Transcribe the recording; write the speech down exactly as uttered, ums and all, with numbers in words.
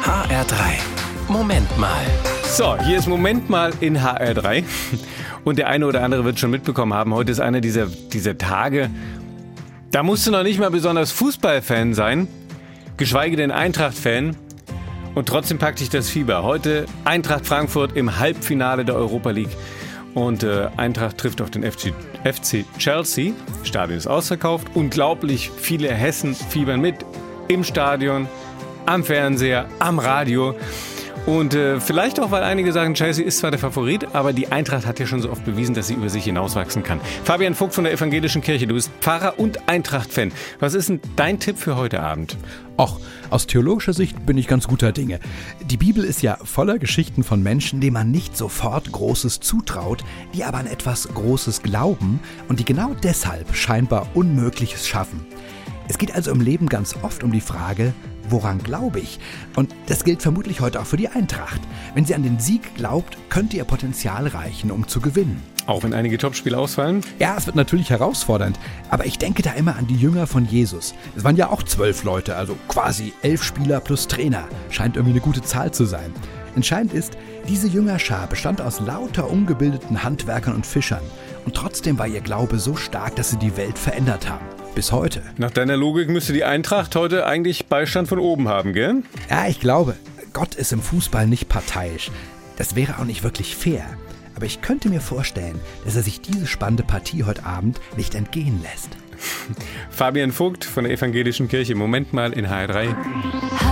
H R drei. Moment mal. So, hier ist Moment mal in H R drei. Und der eine oder andere wird schon mitbekommen haben, heute ist einer dieser, dieser Tage, da musst du noch nicht mal besonders Fußballfan sein, geschweige denn Eintracht-Fan. Und trotzdem packt dich das Fieber. Heute Eintracht Frankfurt im Halbfinale der Europa League. Und äh, Eintracht trifft auf den F C, F C Chelsea. Stadion ist ausverkauft. Unglaublich viele Hessen fiebern mit. Im Stadion, am Fernseher, am Radio. Und äh, vielleicht auch, weil einige sagen, Chelsea ist zwar der Favorit, aber die Eintracht hat ja schon so oft bewiesen, dass sie über sich hinauswachsen kann. Fabian Vogt von der Evangelischen Kirche, du bist Pfarrer und Eintracht-Fan. Was ist denn dein Tipp für heute Abend? Och, aus theologischer Sicht bin ich ganz guter Dinge. Die Bibel ist ja voller Geschichten von Menschen, denen man nicht sofort Großes zutraut, die aber an etwas Großes glauben und die genau deshalb scheinbar Unmögliches schaffen. Es geht also im Leben ganz oft um die Frage, woran glaube ich? Und das gilt vermutlich heute auch für die Eintracht. Wenn sie an den Sieg glaubt, könnte ihr Potenzial reichen, um zu gewinnen. Auch wenn einige Topspiele ausfallen? Ja, es wird natürlich herausfordernd, aber ich denke da immer an die Jünger von Jesus. Es waren ja auch zwölf Leute, also quasi elf Spieler plus Trainer. Scheint irgendwie eine gute Zahl zu sein. Entscheidend ist, diese Jüngerschar bestand aus lauter ungebildeten Handwerkern und Fischern. Und trotzdem war ihr Glaube so stark, dass sie die Welt verändert haben. Bis heute. Nach deiner Logik müsste die Eintracht heute eigentlich Beistand von oben haben, gell? Ja, ich glaube, Gott ist im Fußball nicht parteiisch. Das wäre auch nicht wirklich fair. Aber ich könnte mir vorstellen, dass er sich diese spannende Partie heute Abend nicht entgehen lässt. Fabian Vogt von der Evangelischen Kirche. Moment mal in H R drei.